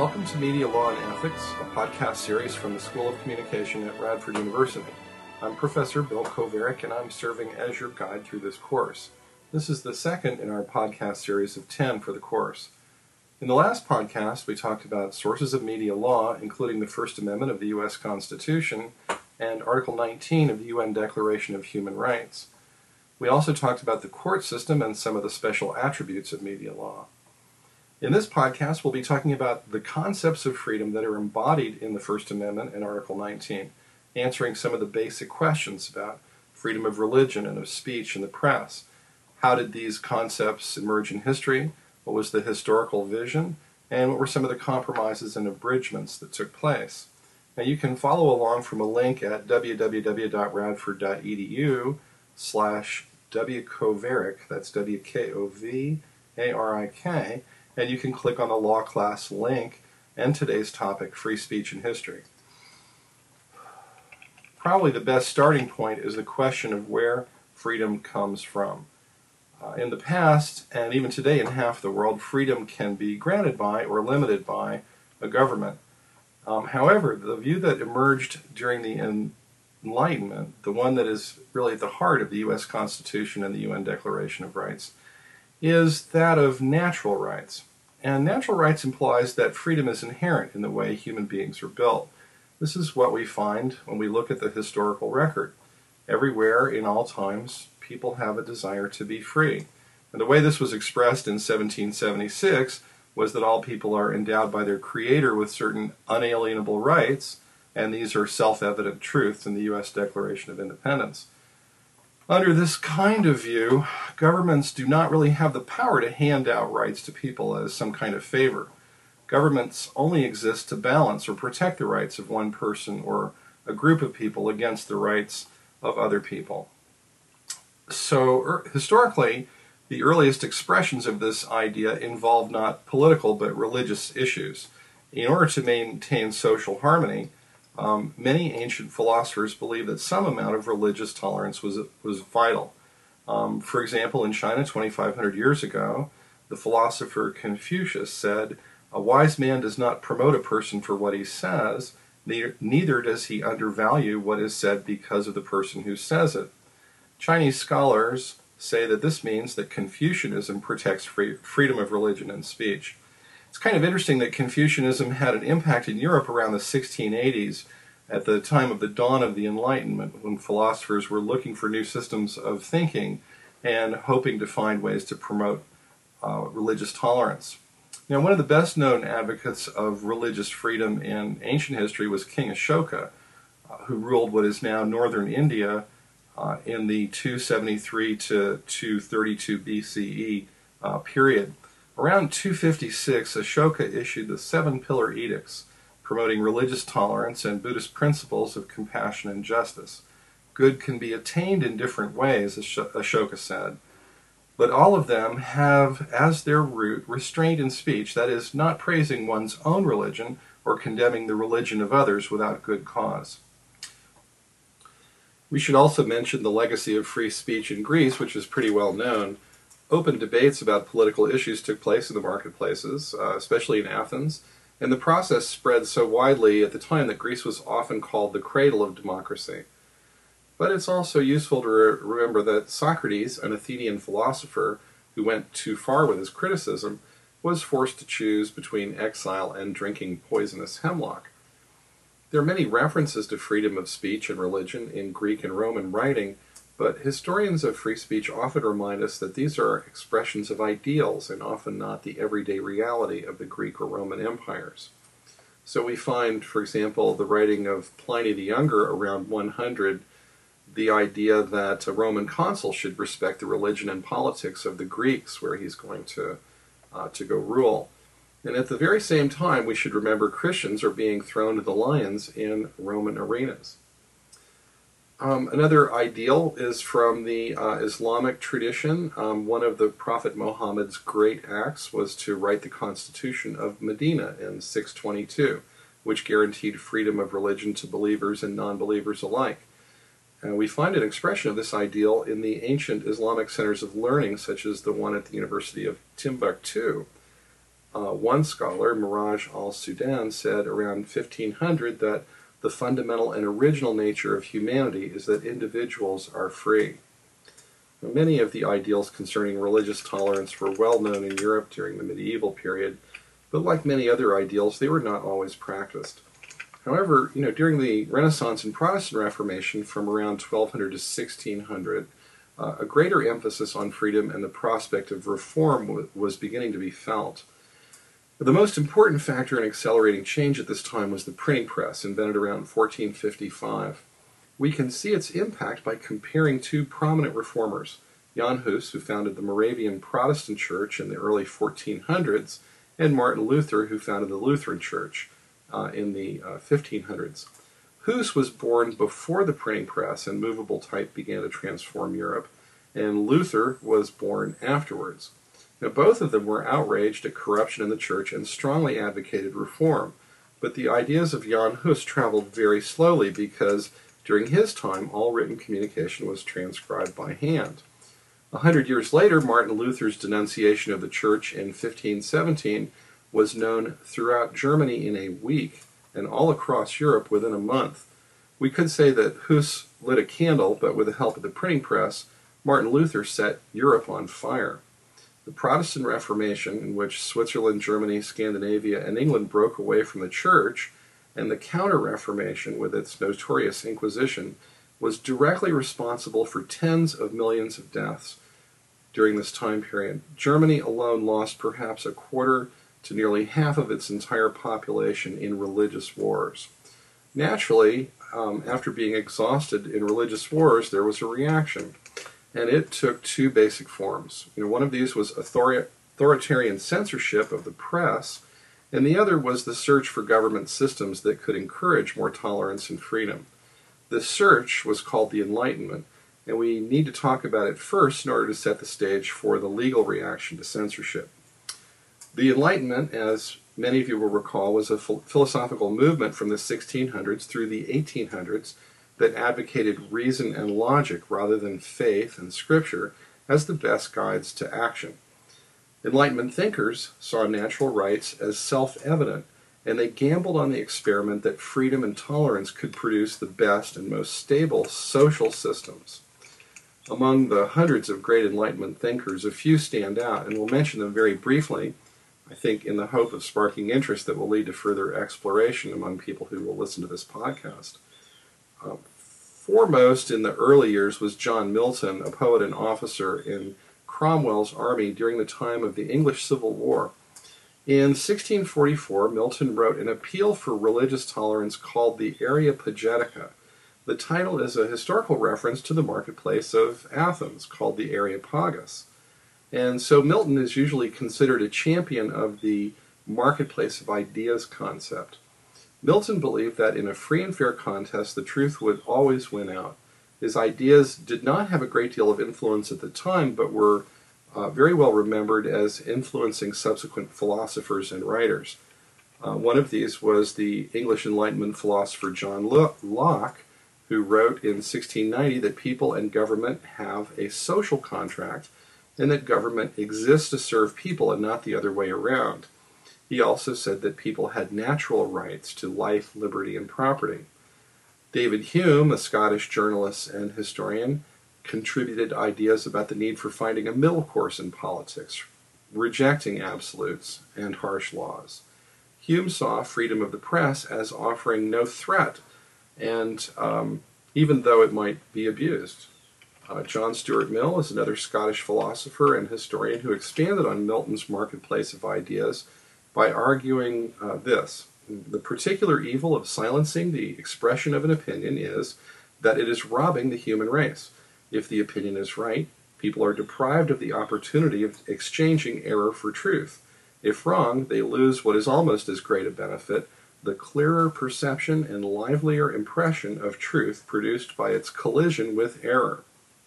Welcome to Media Law and Ethics, a podcast series from the School of Communication at Radford University. I'm Professor Bill Kovarik, and I'm serving as your guide through this course. This is the second in our podcast series of 10 for the course. In the last podcast, we talked about sources of media law, including the First Amendment of the U.S. Constitution and Article 19 of the UN Declaration of Human Rights. We also talked about the court system and some of the special attributes of media law. In this podcast, we'll be talking about the concepts of freedom that are embodied in the First Amendment and Article 19, answering some of the basic questions about freedom of religion and of speech and the press. How did these concepts emerge in history? What was the historical vision? And what were some of the compromises and abridgments that took place? Now you can follow along from a link at www.radford.edu/wkovarik, that's W-K-O-V-A-R-I-K, and you can click on the law class link and today's topic, free speech and history. Probably the best starting point is the question of where freedom comes from. In the past, and even today in half the world, freedom can be granted by or limited by a government. However, the view that emerged during the Enlightenment, the one that is really at the heart of the U.S. Constitution and the UN Declaration of Rights, is that of natural rights. And natural rights implies that freedom is inherent in the way human beings are built. This is what we find when we look at the historical record. Everywhere, in all times, people have a desire to be free. And the way this was expressed in 1776 was that all people are endowed by their Creator with certain unalienable rights, and these are self-evident truths in the U.S. Declaration of Independence. Under this kind of view, governments do not really have the power to hand out rights to people as some kind of favor. Governments only exist to balance or protect the rights of one person or a group of people against the rights of other people. So, historically, the earliest expressions of this idea involved not political but religious issues. In order to maintain social harmony, many ancient philosophers believed that some amount of religious tolerance was vital. For example, in China 2,500 years ago, the philosopher Confucius said, "A wise man does not promote a person for what he says, neither does he undervalue what is said because of the person who says it." Chinese scholars say that this means that Confucianism protects freedom of religion and speech. It's kind of interesting that Confucianism had an impact in Europe around the 1680s, at the time of the dawn of the Enlightenment, when philosophers were looking for new systems of thinking and hoping to find ways to promote religious tolerance. Now, one of the best-known advocates of religious freedom in ancient history was King Ashoka, who ruled what is now northern India in the 273 to 232 BCE period. Around 256, Ashoka issued the Seven Pillar Edicts, promoting religious tolerance and Buddhist principles of compassion and justice. Good can be attained in different ways, Ashoka said, but all of them have as their root restraint in speech, that is, not praising one's own religion or condemning the religion of others without good cause. We should also mention the legacy of free speech in Greece, which is pretty well known. Open debates about political issues took place in the marketplaces, especially in Athens, and the process spread so widely at the time that Greece was often called the cradle of democracy. But it's also useful to remember that Socrates, an Athenian philosopher who went too far with his criticism, was forced to choose between exile and drinking poisonous hemlock. There are many references to freedom of speech and religion in Greek and Roman writing, but historians of free speech often remind us that these are expressions of ideals and often not the everyday reality of the Greek or Roman empires. So we find, for example, the writing of Pliny the Younger around 100, the idea that a Roman consul should respect the religion and politics of the Greeks where he's going to go rule. And at the very same time, we should remember Christians are being thrown to the lions in Roman arenas. Another ideal is from the Islamic tradition. One of the Prophet Muhammad's great acts was to write the Constitution of Medina in 622, which guaranteed freedom of religion to believers and non-believers alike. We find an expression of this ideal in the ancient Islamic centers of learning, such as the one at the University of Timbuktu. One scholar, Miraj al-Sudan, said around 1500 that the fundamental and original nature of humanity is that individuals are free. Now, many of the ideals concerning religious tolerance were well known in Europe during the medieval period, but like many other ideals, they were not always practiced. However, during the Renaissance and Protestant Reformation from around 1200 to 1600, a greater emphasis on freedom and the prospect of reform was beginning to be felt. The most important factor in accelerating change at this time was the printing press, invented around 1455. We can see its impact by comparing two prominent reformers, Jan Hus, who founded the Moravian Protestant Church in the early 1400s, and Martin Luther, who founded the Lutheran Church in the 1500s. Hus was born before the printing press and movable type began to transform Europe, and Luther was born afterwards. Now, both of them were outraged at corruption in the church and strongly advocated reform, but the ideas of Jan Hus traveled very slowly because during his time all written communication was transcribed by hand. 100 years later, Martin Luther's denunciation of the church in 1517 was known throughout Germany in a week and all across Europe within a month. We could say that Hus lit a candle, but with the help of the printing press, Martin Luther set Europe on fire. The Protestant Reformation, in which Switzerland, Germany, Scandinavia, and England broke away from the Church, and the Counter-Reformation, with its notorious Inquisition, was directly responsible for tens of millions of deaths during this time period. Germany alone lost perhaps a quarter to nearly half of its entire population in religious wars. Naturally, after being exhausted in religious wars, there was a reaction. And it took two basic forms. One of these was authoritarian censorship of the press, and the other was the search for government systems that could encourage more tolerance and freedom. This search was called the Enlightenment, and we need to talk about it first in order to set the stage for the legal reaction to censorship. The Enlightenment, as many of you will recall, was a philosophical movement from the 1600s through the 1800s that advocated reason and logic rather than faith and scripture as the best guides to action. Enlightenment thinkers saw natural rights as self-evident, and they gambled on the experiment that freedom and tolerance could produce the best and most stable social systems. Among the hundreds of great Enlightenment thinkers, a few stand out, and we'll mention them very briefly, I think in the hope of sparking interest that will lead to further exploration among people who will listen to this podcast. Foremost in the early years was John Milton, a poet and officer in Cromwell's army during the time of the English Civil War. In 1644, Milton wrote an appeal for religious tolerance called the Areopagitica. The title is a historical reference to the marketplace of Athens, called the Areopagus. And so Milton is usually considered a champion of the marketplace of ideas concept. Milton believed that in a free and fair contest, the truth would always win out. His ideas did not have a great deal of influence at the time, but were very well remembered as influencing subsequent philosophers and writers. One of these was the English Enlightenment philosopher John Locke, who wrote in 1690 that people and government have a social contract, and that government exists to serve people and not the other way around. He also said that people had natural rights to life, liberty, and property. David Hume, a Scottish journalist and historian, contributed ideas about the need for finding a middle course in politics, rejecting absolutes and harsh laws. Hume saw freedom of the press as offering no threat, and even though it might be abused. John Stuart Mill is another Scottish philosopher and historian who expanded on Milton's marketplace of ideas by arguing this. The particular evil of silencing the expression of an opinion is that it is robbing the human race. If the opinion is right, people are deprived of the opportunity of exchanging error for truth. If wrong, they lose what is almost as great a benefit, the clearer perception and livelier impression of truth produced by its collision with error.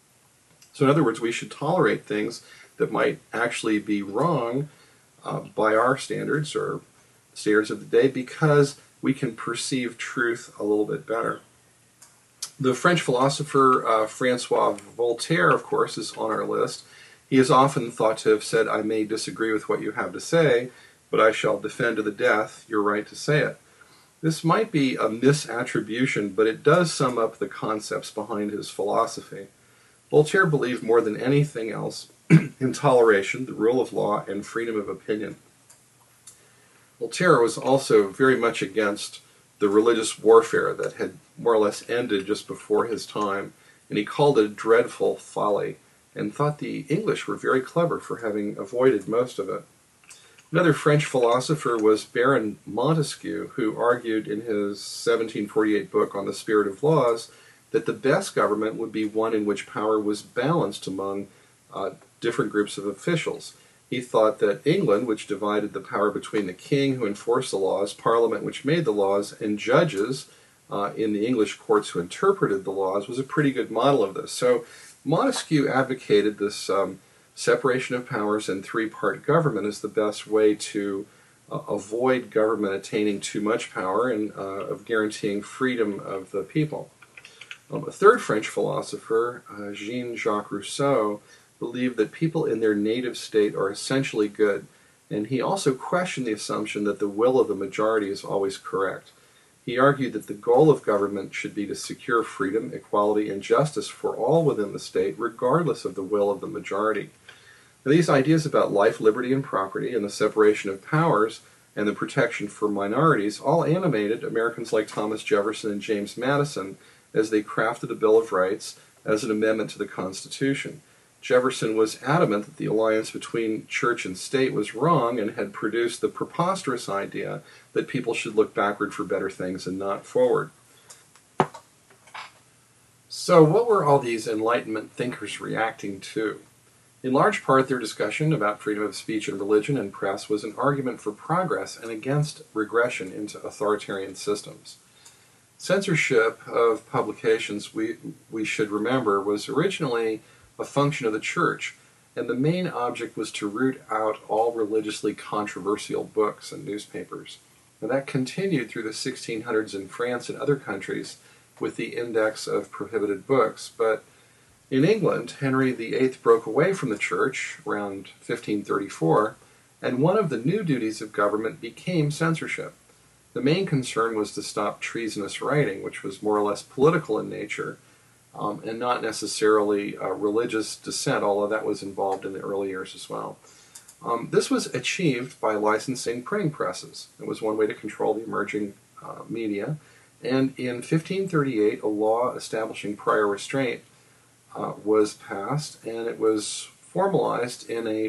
So in other words, we should tolerate things that might actually be wrong by our standards or standards of the day because we can perceive truth a little bit better. The French philosopher Francois Voltaire, of course, is on our list. He is often thought to have said, "I may disagree with what you have to say, but I shall defend to the death your right to say it. This might be a misattribution, but it does sum up the concepts behind his philosophy. Voltaire believed more than anything else in toleration, the rule of law, and freedom of opinion. Voltaire was also very much against the religious warfare that had more or less ended just before his time, and he called it a dreadful folly, and thought the English were very clever for having avoided most of it. Another French philosopher was Baron Montesquieu, who argued in his 1748 book on the Spirit of Laws that the best government would be one in which power was balanced among different groups of officials. He thought that England, which divided the power between the king who enforced the laws, Parliament which made the laws, and judges in the English courts who interpreted the laws, was a pretty good model of this. So Montesquieu advocated this separation of powers and three-part government as the best way to avoid government attaining too much power and of guaranteeing freedom of the people. A third French philosopher, Jean-Jacques Rousseau, believed that people in their native state are essentially good, and he also questioned the assumption that the will of the majority is always correct. He argued that the goal of government should be to secure freedom, equality, and justice for all within the state, regardless of the will of the majority. Now, these ideas about life, liberty, and property, and the separation of powers, and the protection for minorities all animated Americans like Thomas Jefferson and James Madison as they crafted the Bill of Rights as an amendment to the Constitution. Jefferson was adamant that the alliance between church and state was wrong and had produced the preposterous idea that people should look backward for better things and not forward. So what were all these Enlightenment thinkers reacting to? In large part, their discussion about freedom of speech and religion and press was an argument for progress and against regression into authoritarian systems. Censorship of publications, we should remember, was originally a function of the church, and the main object was to root out all religiously controversial books and newspapers. And that continued through the 1600s in France and other countries with the Index of Prohibited Books. But in England, Henry VIII broke away from the church around 1534, and one of the new duties of government became censorship. The main concern was to stop treasonous writing, which was more or less political in nature, and not necessarily religious dissent, although that was involved in the early years as well. This was achieved by licensing printing presses. It was one way to control the emerging media. And in 1538, a law establishing prior restraint was passed, and it was formalized in a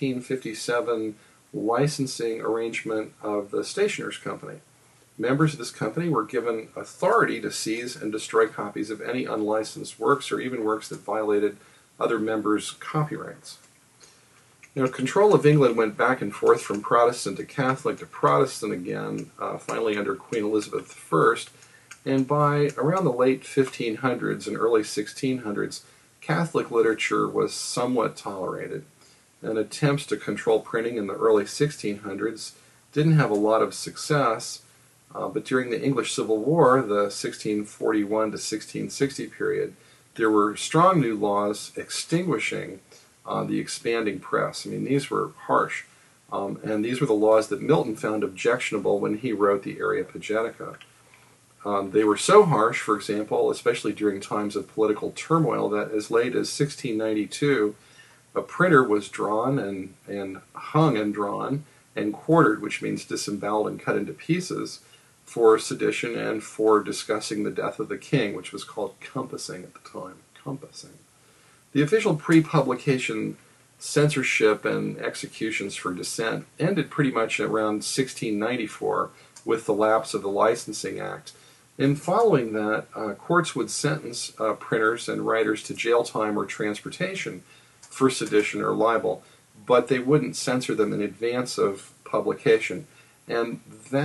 1557 licensing arrangement of the Stationers' Company. Members of this company were given authority to seize and destroy copies of any unlicensed works or even works that violated other members' copyrights. Now, control of England went back and forth from Protestant to Catholic to Protestant again, finally under Queen Elizabeth I, and by around the late 1500s and early 1600s, Catholic literature was somewhat tolerated, and attempts to control printing in the early 1600s didn't have a lot of success. But during the English Civil War, the 1641 to 1660 period, there were strong new laws extinguishing the expanding press. I mean, these were harsh, and these were the laws that Milton found objectionable when he wrote the Areopagitica. They were so harsh, for example, especially during times of political turmoil, that as late as 1692, a printer was drawn and hung and drawn and quartered, which means disemboweled and cut into pieces, for sedition and for discussing the death of the king, which was called compassing at the time. Compassing. The official pre-publication censorship and executions for dissent ended pretty much around 1694 with the lapse of the Licensing Act. And following that, courts would sentence printers and writers to jail time or transportation for sedition or libel, but they wouldn't censor them in advance of publication. And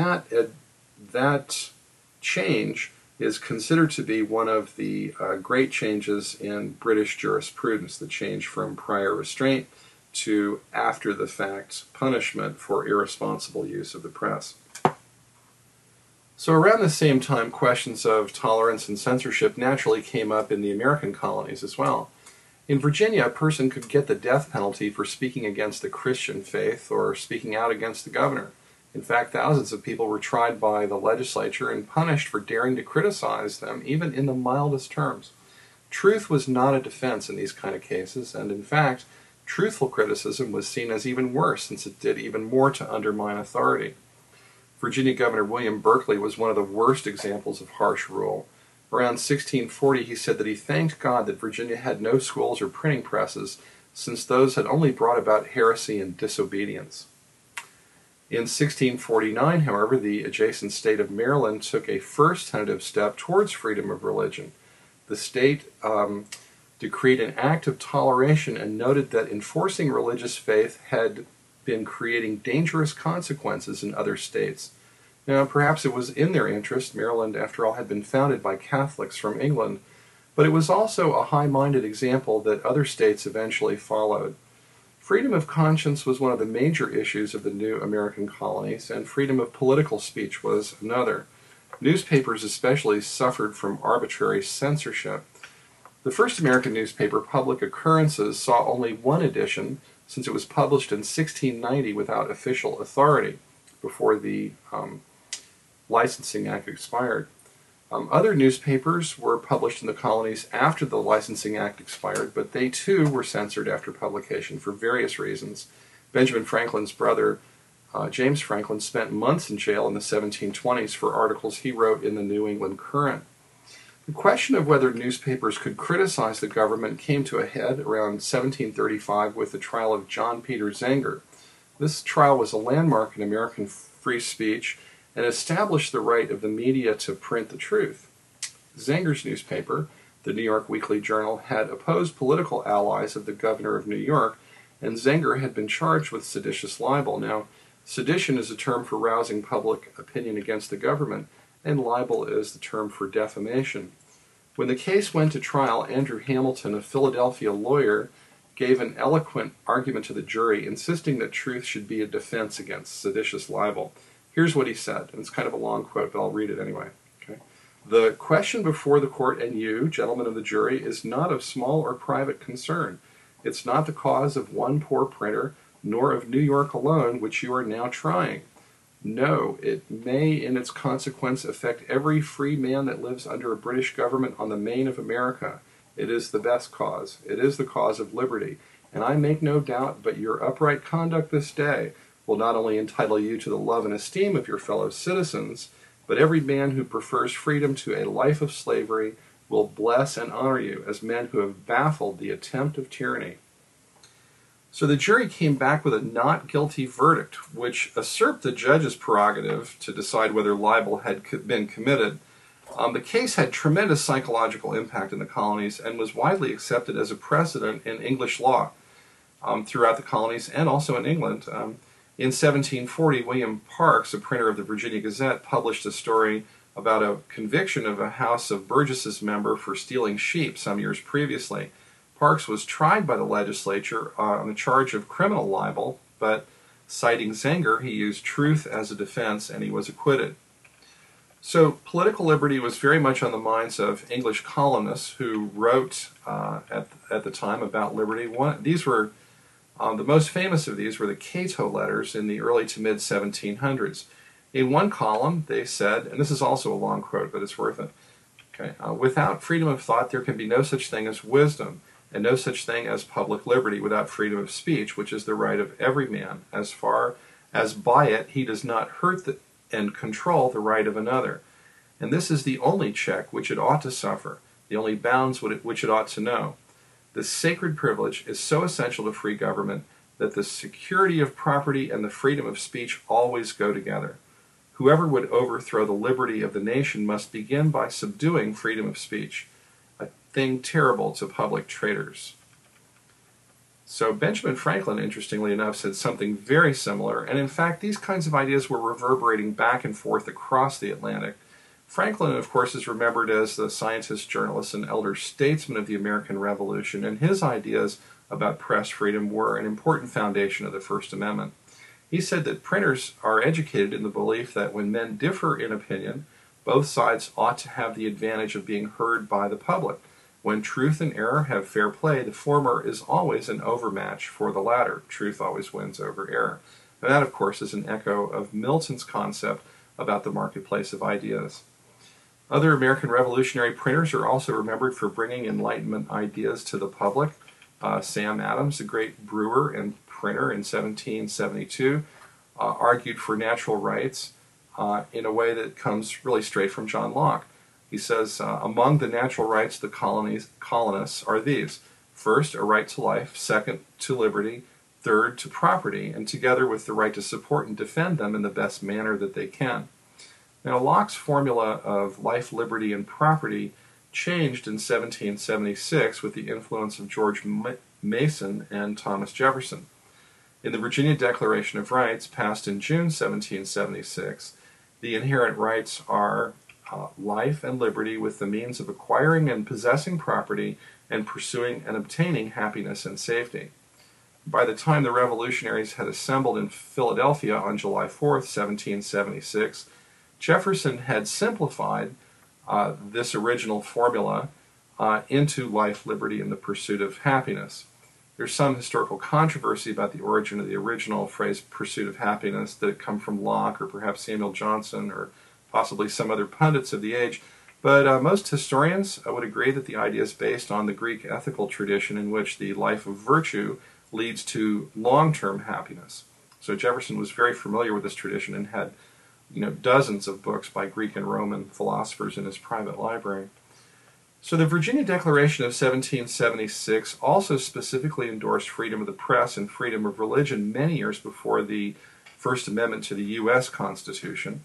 that change is considered to be one of the great changes in British jurisprudence, the change from prior restraint to after-the-fact punishment for irresponsible use of the press. So around the same time, questions of tolerance and censorship naturally came up in the American colonies as well. In Virginia, a person could get the death penalty for speaking against the Christian faith or speaking out against the governor. In fact, thousands of people were tried by the legislature and punished for daring to criticize them, even in the mildest terms. Truth was not a defense in these kind of cases, and in fact, truthful criticism was seen as even worse, since it did even more to undermine authority. Virginia Governor William Berkeley was one of the worst examples of harsh rule. Around 1640, he said that he thanked God that Virginia had no schools or printing presses, since those had only brought about heresy and disobedience. In 1649, however, the adjacent state of Maryland took a first tentative step towards freedom of religion. The state decreed an act of toleration and noted that enforcing religious faith had been creating dangerous consequences in other states. Now, perhaps it was in their interest. Maryland, after all, had been founded by Catholics from England, but it was also a high-minded example that other states eventually followed. Freedom of conscience was one of the major issues of the new American colonies, and freedom of political speech was another. Newspapers especially suffered from arbitrary censorship. The first American newspaper, Public Occurrences, saw only one edition, since it was published in 1690 without official authority, before the Licensing Act expired. Other newspapers were published in the colonies after the Licensing Act expired, but they too were censored after publication for various reasons. Benjamin Franklin's brother, James Franklin, spent months in jail in the 1720s for articles he wrote in the New England Courant. The question of whether newspapers could criticize the government came to a head around 1735 with the trial of John Peter Zenger. This trial was a landmark in American free speech and established the right of the media to print the truth. Zenger's newspaper, the New York Weekly Journal, had opposed political allies of the governor of New York, and Zenger had been charged with seditious libel. Now, sedition is a term for rousing public opinion against the government, and libel is the term for defamation. When the case went to trial, Andrew Hamilton, a Philadelphia lawyer, gave an eloquent argument to the jury, insisting that truth should be a defense against seditious libel. Here's what he said, and it's kind of a long quote, but I'll read it anyway. Okay? The question before the court and you, gentlemen of the jury, is not of small or private concern. It's not the cause of one poor printer, nor of New York alone, which you are now trying. No, it may in its consequence affect every free man that lives under a British government on the main of America. It is the best cause. It is the cause of liberty. And I make no doubt but your upright conduct this day will not only entitle you to the love and esteem of your fellow citizens, but every man who prefers freedom to a life of slavery will bless and honor you as men who have baffled the attempt of tyranny. So the jury came back with a not guilty verdict, which usurped the judge's prerogative to decide whether libel had been committed. The case had tremendous psychological impact in the colonies and was widely accepted as a precedent in English law throughout the colonies and also in England. In 1740, William Parks, a printer of the Virginia Gazette, published a story about a conviction of a House of Burgesses member for stealing sheep some years previously. Parks was tried by the legislature on the charge of criminal libel, but citing Zenger, he used truth as a defense and he was acquitted. So political liberty was very much on the minds of English colonists who wrote at the time about liberty. These were the most famous of these were the Cato letters in the early to mid 1700s. In one column, they said, and this is also a long quote, but it's worth it. Okay, without freedom of thought, there can be no such thing as wisdom, and no such thing as public liberty without freedom of speech, which is the right of every man, as far as by it he does not hurt and control the right of another. And this is the only check which it ought to suffer, the only bounds which it ought to know. This sacred privilege is so essential to free government that the security of property and the freedom of speech always go together. Whoever would overthrow the liberty of the nation must begin by subduing freedom of speech, a thing terrible to public traitors. So Benjamin Franklin, interestingly enough, said something very similar, and in fact these kinds of ideas were reverberating back and forth across the Atlantic. Franklin, of course, is remembered as the scientist, journalist, and elder statesman of the American Revolution, and his ideas about press freedom were an important foundation of the First Amendment. He said that printers are educated in the belief that when men differ in opinion, both sides ought to have the advantage of being heard by the public. When truth and error have fair play, the former is always an overmatch for the latter. Truth always wins over error. And that, of course, is an echo of Milton's concept about the marketplace of ideas. Other American revolutionary printers are also remembered for bringing Enlightenment ideas to the public. Sam Adams, a great brewer and printer in 1772, argued for natural rights in a way that comes really straight from John Locke. He says, among the natural rights of the colonists are these. First, a right to life. Second, to liberty. Third, to property, and together with the right to support and defend them in the best manner that they can. Now, Locke's formula of life, liberty, and property changed in 1776 with the influence of George Mason and Thomas Jefferson. In the Virginia Declaration of Rights, passed in June 1776, the inherent rights are life and liberty with the means of acquiring and possessing property and pursuing and obtaining happiness and safety. By the time the revolutionaries had assembled in Philadelphia on July 4th, 1776, Jefferson had simplified this original formula into life, liberty, and the pursuit of happiness. There's some historical controversy about the origin of the original phrase pursuit of happiness, that it come from Locke or perhaps Samuel Johnson or possibly some other pundits of the age, but most historians would agree that the idea is based on the Greek ethical tradition in which the life of virtue leads to long-term happiness. So Jefferson was very familiar with this tradition and had dozens of books by Greek and Roman philosophers in his private library. So the Virginia Declaration of 1776 also specifically endorsed freedom of the press and freedom of religion many years before the First Amendment to the U.S. Constitution.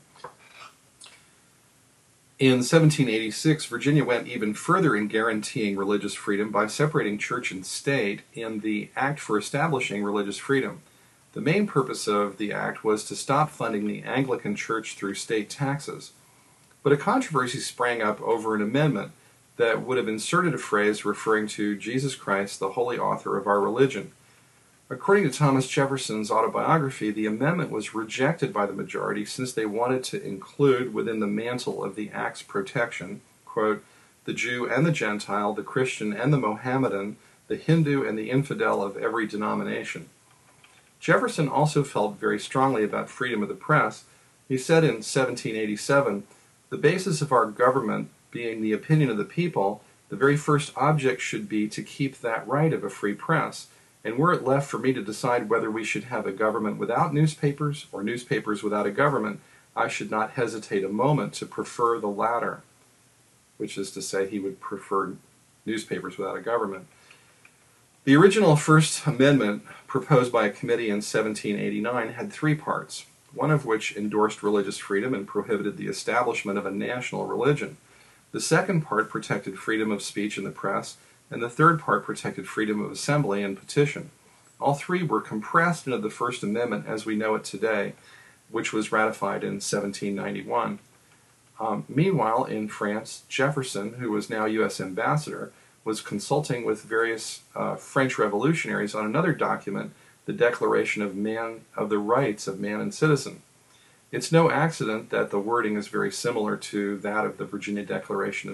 In 1786, Virginia went even further in guaranteeing religious freedom by separating church and state in the Act for Establishing Religious Freedom. The main purpose of the act was to stop funding the Anglican Church through state taxes. But a controversy sprang up over an amendment that would have inserted a phrase referring to Jesus Christ, the holy author of our religion. According to Thomas Jefferson's autobiography, the amendment was rejected by the majority since they wanted to include within the mantle of the Act's protection, quote, the Jew and the Gentile, the Christian and the Mohammedan, the Hindu and the infidel of every denomination. Jefferson also felt very strongly about freedom of the press. He said in 1787, the basis of our government being the opinion of the people, the very first object should be to keep that right of a free press. And were it left for me to decide whether we should have a government without newspapers or newspapers without a government, I should not hesitate a moment to prefer the latter, which is to say he would prefer newspapers without a government. The original First Amendment, proposed by a committee in 1789, had three parts, one of which endorsed religious freedom and prohibited the establishment of a national religion. The second part protected freedom of speech in the press, and the third part protected freedom of assembly and petition. All three were compressed into the First Amendment as we know it today, which was ratified in 1791. Meanwhile, in France, Jefferson, who was now U.S. ambassador, was consulting with various French revolutionaries on another document, the Declaration of the Rights of Man and Citizen. It's no accident that the wording is very similar to that of the Virginia Declaration of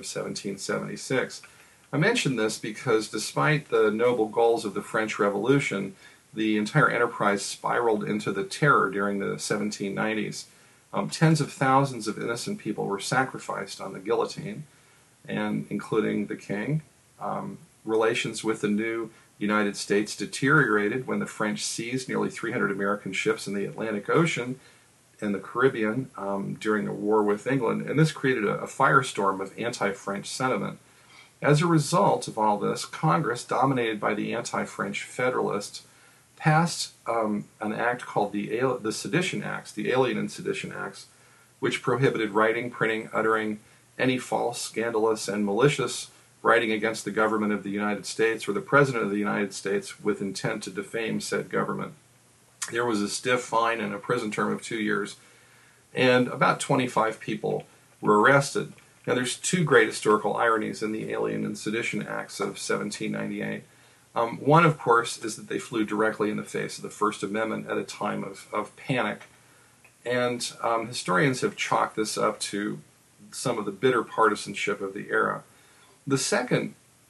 1776. I mention this because despite the noble goals of the French Revolution, the entire enterprise spiraled into the terror during the 1790s. Tens of thousands of innocent people were sacrificed on the guillotine, and including the king. Relations with the new United States deteriorated when the French seized nearly 300 American ships in the Atlantic Ocean and the Caribbean during the war with England, and this created a firestorm of anti-French sentiment. As a result of all this, Congress, dominated by the anti-French Federalists, passed an act called the Sedition Acts, the Alien and Sedition Acts, which prohibited writing, printing, uttering any false, scandalous, and malicious writing against the government of the United States or the President of the United States with intent to defame said government. There was a stiff fine and a prison term of 2 years, and about 25 people were arrested. Now, there's two great historical ironies in the Alien and Sedition Acts of 1798. One, of course, is that they flew directly in the face of the First Amendment at a time of panic. And historians have chalked this up to some of the bitter partisanship of the era. The second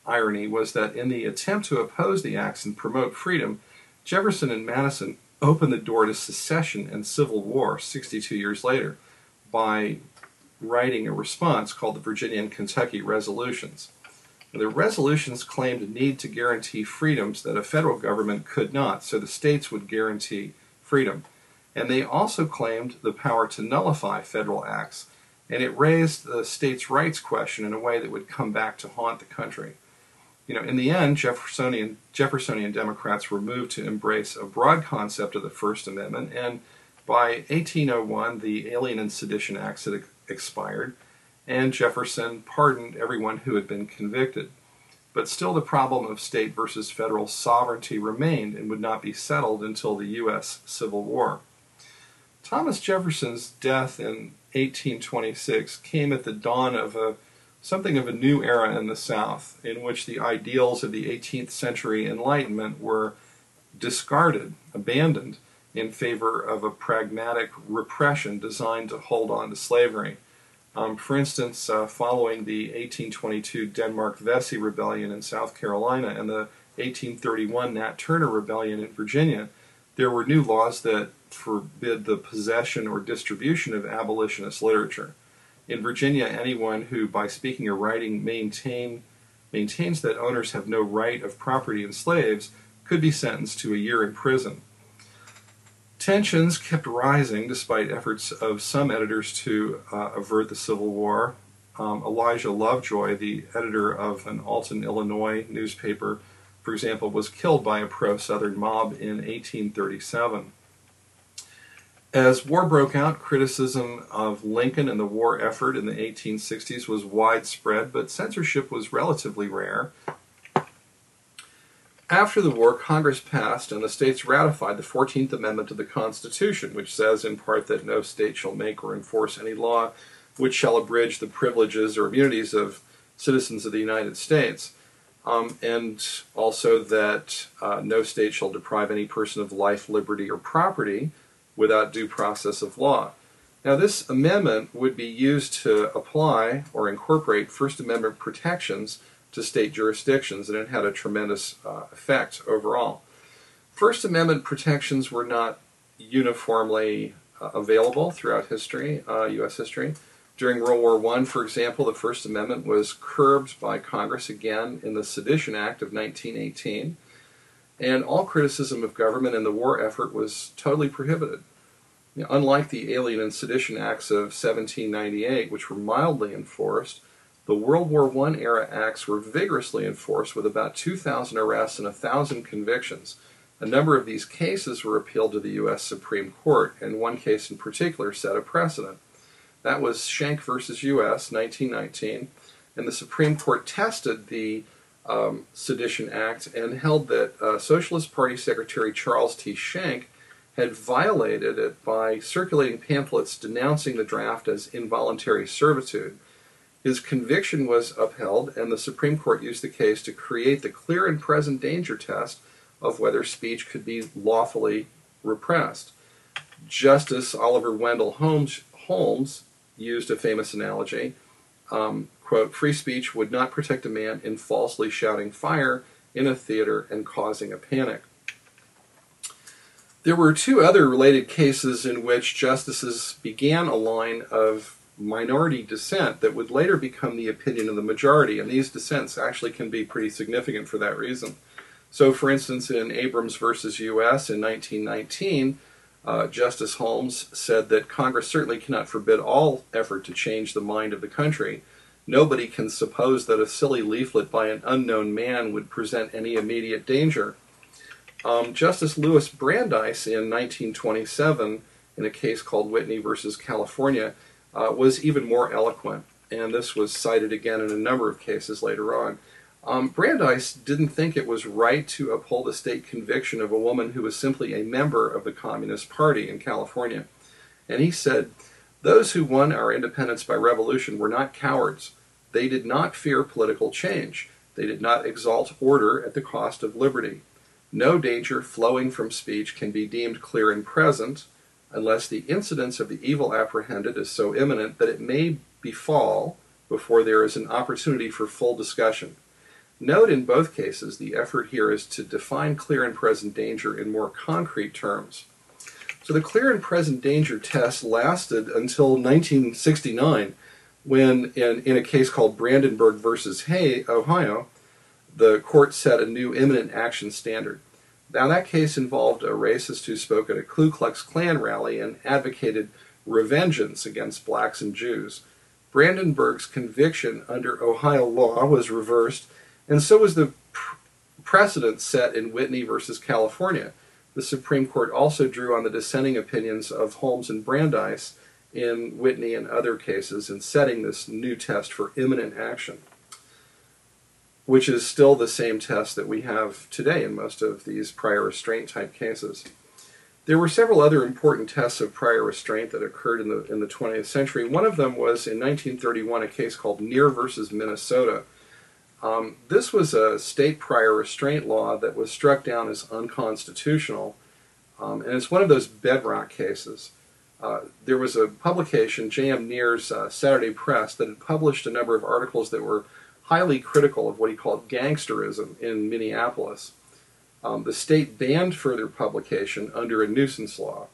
irony was that in the attempt to oppose the acts and promote freedom, Jefferson and Madison opened the door to secession and civil war 62 years later by writing a response called the Virginia and Kentucky Resolutions. The resolutions claimed a need to guarantee freedoms that a federal government could not, so the states would guarantee freedom. And they also claimed the power to nullify federal acts, and it raised the states' rights question in a way that would come back to haunt the country. In the end, Jeffersonian Democrats were moved to embrace a broad concept of the First Amendment, and by 1801, the Alien and Sedition Acts had expired, and Jefferson pardoned everyone who had been convicted. But still the problem of state versus federal sovereignty remained and would not be settled until the U.S. Civil War. Thomas Jefferson's death in 1826 came at the dawn of something of a new era in the South, in which the ideals of the 18th century Enlightenment were discarded, abandoned, in favor of a pragmatic repression designed to hold on to slavery. For instance, following the 1822 Denmark-Vesey Rebellion in South Carolina and the 1831 Nat Turner Rebellion in Virginia, there were new laws that forbid the possession or distribution of abolitionist literature. In Virginia, anyone who, by speaking or writing, maintains that owners have no right of property in slaves could be sentenced to a year in prison. Tensions kept rising despite efforts of some editors to avert the Civil War. Elijah Lovejoy, the editor of an Alton, Illinois newspaper, for example, was killed by a pro-Southern mob in 1837. As war broke out, criticism of Lincoln and the war effort in the 1860s was widespread, but censorship was relatively rare. After the war, Congress passed and the states ratified the 14th Amendment to the Constitution, which says in part that no state shall make or enforce any law which shall abridge the privileges or immunities of citizens of the United States, and also that no state shall deprive any person of life, liberty, or property without due process of law. Now, this amendment would be used to apply or incorporate First Amendment protections to state jurisdictions, and it had a tremendous effect overall. First Amendment protections were not uniformly available throughout history, U.S. history. During World War I, for example, the First Amendment was curbed by Congress again in the Sedition Act of 1918, and all criticism of government and the war effort was totally prohibited. Unlike the Alien and Sedition Acts of 1798, which were mildly enforced, the World War I era acts were vigorously enforced with about 2,000 arrests and 1,000 convictions. A number of these cases were appealed to the U.S. Supreme Court, and one case in particular set a precedent. That was Schenck versus U.S., 1919, and the Supreme Court tested the Sedition Act and held that Socialist Party Secretary Charles T. Schenck had violated it by circulating pamphlets denouncing the draft as involuntary servitude. His conviction was upheld, and the Supreme Court used the case to create the clear and present danger test of whether speech could be lawfully repressed. Justice Oliver Wendell Holmes used a famous analogy, quote, "Free speech would not protect a man in falsely shouting fire in a theater and causing a panic." There were two other related cases in which justices began a line of minority dissent that would later become the opinion of the majority, and these dissents actually can be pretty significant for that reason. So, for instance, in Abrams versus U.S. in 1919, Justice Holmes said that Congress certainly cannot forbid all effort to change the mind of the country. Nobody can suppose that a silly leaflet by an unknown man would present any immediate danger. Justice Louis Brandeis in 1927, in a case called Whitney versus California, was even more eloquent, and this was cited again in a number of cases later on. Brandeis didn't think it was right to uphold a state conviction of a woman who was simply a member of the Communist Party in California. And he said, "Those who won our independence by revolution were not cowards. They did not fear political change. They did not exalt order at the cost of liberty. No danger flowing from speech can be deemed clear and present unless the incidence of the evil apprehended is so imminent that it may befall before there is an opportunity for full discussion. Note in both cases, the effort here is to define clear and present danger in more concrete terms. So the clear and present danger test lasted until 1969, when in a case called Brandenburg versus Ohio, the court set a new imminent action standard. Now that case involved a racist who spoke at a Ku Klux Klan rally and advocated revengeance against blacks and Jews. Brandenburg's conviction under Ohio law was reversed, and so was the precedent set in Whitney versus California. The Supreme Court also drew on the dissenting opinions of Holmes and Brandeis in Whitney and other cases in setting this new test for imminent action, which is still the same test that we have today in most of these prior restraint type cases. There were several other important tests of prior restraint that occurred in the 20th century. One of them was in 1931 a case called Neer versus Minnesota. This was a state prior restraint law that was struck down as unconstitutional, and it's one of those bedrock cases. There was a publication, J.M. Neer's Saturday Press, that had published a number of articles that were highly critical of what he called gangsterism in Minneapolis. The state banned further publication under a nuisance law.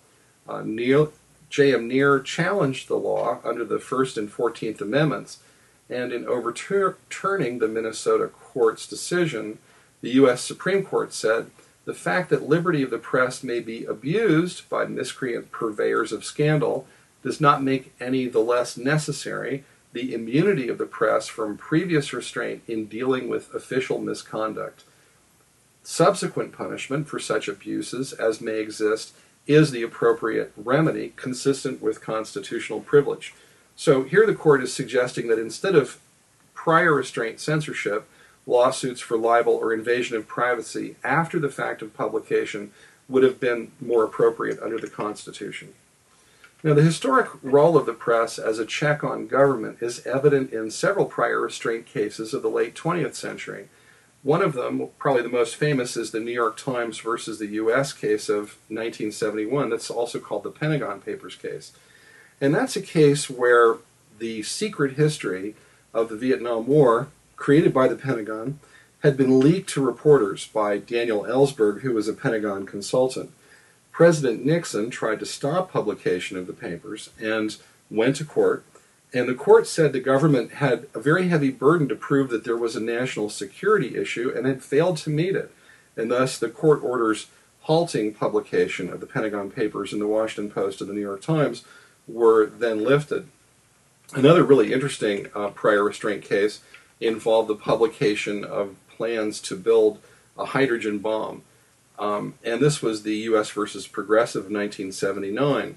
J.M. Neer challenged the law under the First and 14th Amendments, and in overturning the Minnesota court's decision, the U.S. Supreme Court said, the fact that liberty of the press may be abused by miscreant purveyors of scandal does not make any the less necessary the immunity of the press from previous restraint in dealing with official misconduct. Subsequent punishment for such abuses as may exist is the appropriate remedy consistent with constitutional privilege. So here the court is suggesting that instead of prior restraint censorship, lawsuits for libel or invasion of privacy after the fact of publication would have been more appropriate under the Constitution. Now, the historic role of the press as a check on government is evident in several prior restraint cases of the late 20th century. One of them, probably the most famous, is the New York Times versus the U.S. case of 1971. That's also called the Pentagon Papers case. And that's a case where the secret history of the Vietnam War, created by the Pentagon, had been leaked to reporters by Daniel Ellsberg, who was a Pentagon consultant. President Nixon tried to stop publication of the papers and went to court, and the court said the government had a very heavy burden to prove that there was a national security issue and had failed to meet it. And thus the court orders halting publication of the Pentagon Papers in the Washington Post and the New York Times were then lifted. Another really interesting prior restraint case involved the publication of plans to build a hydrogen bomb. And this was the U.S. versus Progressive of 1979.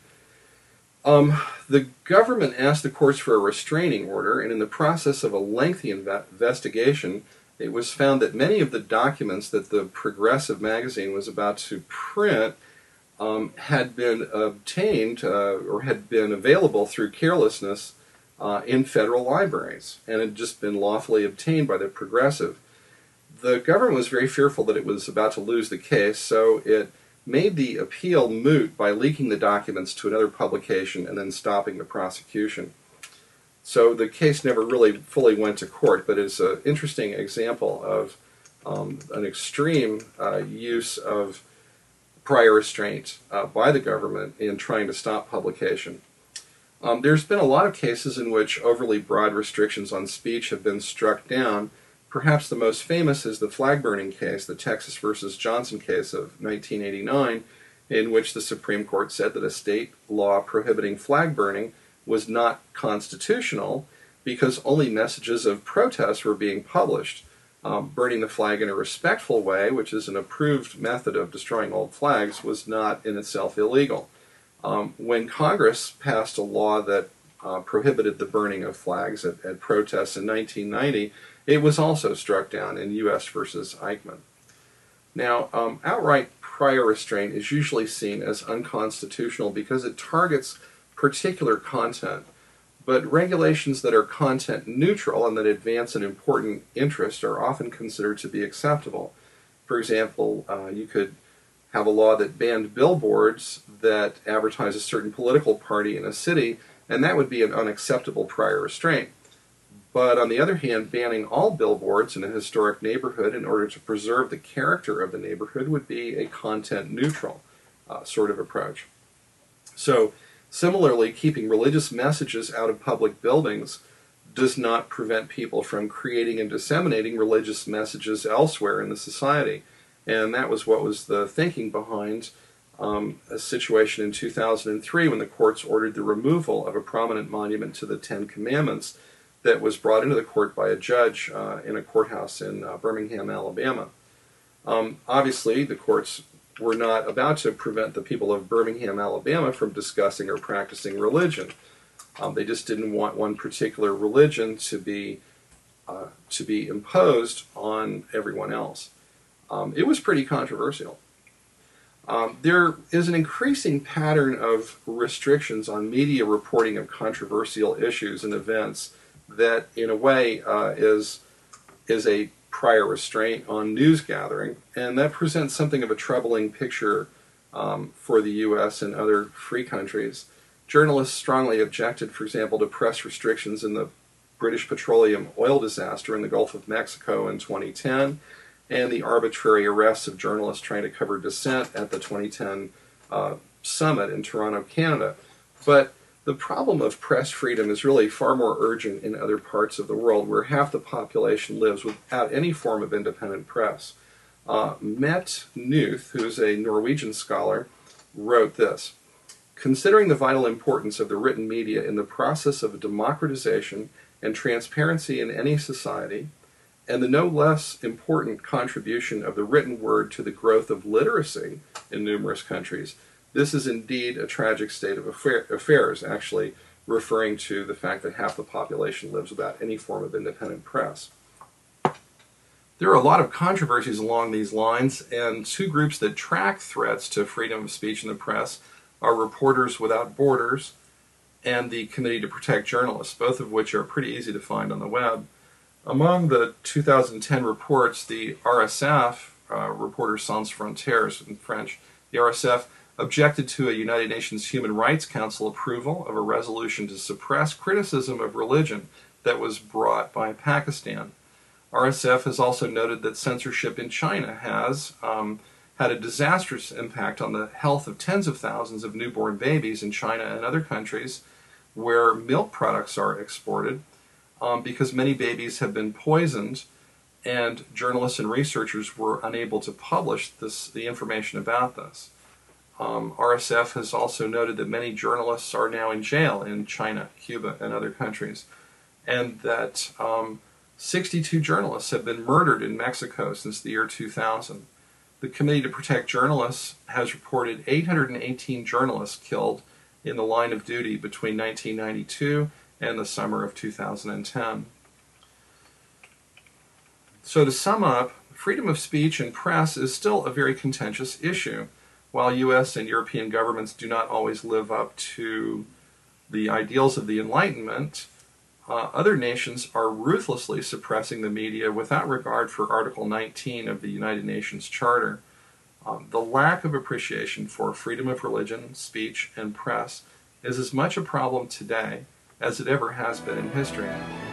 The government asked the courts for a restraining order, and in the process of a lengthy investigation, it was found that many of the documents that the Progressive magazine was about to print had been obtained or had been available through carelessness in federal libraries and had just been lawfully obtained by the Progressive. The government was very fearful that it was about to lose the case, so it made the appeal moot by leaking the documents to another publication and then stopping the prosecution. So the case never really fully went to court, but it's an interesting example of an extreme use of prior restraint by the government in trying to stop publication. There's been a lot of cases in which overly broad restrictions on speech have been struck down. Perhaps the most famous is the flag burning case, the Texas versus Johnson case of 1989, in which the Supreme Court said that a state law prohibiting flag burning was not constitutional because only messages of protest were being published. Burning the flag in a respectful way, which is an approved method of destroying old flags, was not in itself illegal. When Congress passed a law that prohibited the burning of flags at protests in 1990, it was also struck down in U.S. versus Eichmann. Now, outright prior restraint is usually seen as unconstitutional because it targets particular content, but regulations that are content neutral and that advance an important interest are often considered to be acceptable. For example, you could have a law that banned billboards that advertise a certain political party in a city, and that would be an unacceptable prior restraint. But on the other hand, banning all billboards in a historic neighborhood in order to preserve the character of the neighborhood would be a content-neutral sort of approach. So, similarly, keeping religious messages out of public buildings does not prevent people from creating and disseminating religious messages elsewhere in the society. And that was what was the thinking behind a situation in 2003 when the courts ordered the removal of a prominent monument to the Ten Commandments that was brought into the court by a judge in a courthouse in Birmingham, Alabama. Obviously, the courts were not about to prevent the people of Birmingham, Alabama from discussing or practicing religion. They just didn't want one particular religion to be imposed on everyone else. It was pretty controversial. There is an increasing pattern of restrictions on media reporting of controversial issues and events that, in a way, is a prior restraint on news gathering, and that presents something of a troubling picture for the U.S. and other free countries. Journalists strongly objected, for example, to press restrictions in the British petroleum oil disaster in the Gulf of Mexico in 2010, and the arbitrary arrests of journalists trying to cover dissent at the 2010 summit in Toronto, Canada. But the problem of press freedom is really far more urgent in other parts of the world where half the population lives without any form of independent press. Mette Nuth, who is a Norwegian scholar, wrote this: "Considering the vital importance of the written media in the process of democratization and transparency in any society, and the no less important contribution of the written word to the growth of literacy in numerous countries, this is indeed a tragic state of affairs," actually referring to the fact that half the population lives without any form of independent press. There are a lot of controversies along these lines, and two groups that track threats to freedom of speech in the press are Reporters Without Borders and the Committee to Protect Journalists, both of which are pretty easy to find on the web. Among the 2010 reports, the RSF, Reporters Sans Frontières in French, the RSF objected to a United Nations Human Rights Council approval of a resolution to suppress criticism of religion that was brought by Pakistan. RSF has also noted that censorship in China has had a disastrous impact on the health of tens of thousands of newborn babies in China and other countries where milk products are exported, because many babies have been poisoned, and journalists and researchers were unable to publish the information about this. RSF has also noted that many journalists are now in jail in China, Cuba, and other countries, and that 62 journalists have been murdered in Mexico since the year 2000. The Committee to Protect Journalists has reported 818 journalists killed in the line of duty between 1992 and the summer of 2010. So to sum up, freedom of speech and press is still a very contentious issue. While U.S. and European governments do not always live up to the ideals of the Enlightenment, other nations are ruthlessly suppressing the media without regard for Article 19 of the United Nations Charter. The lack of appreciation for freedom of religion, speech, and press is as much a problem today as it ever has been in history.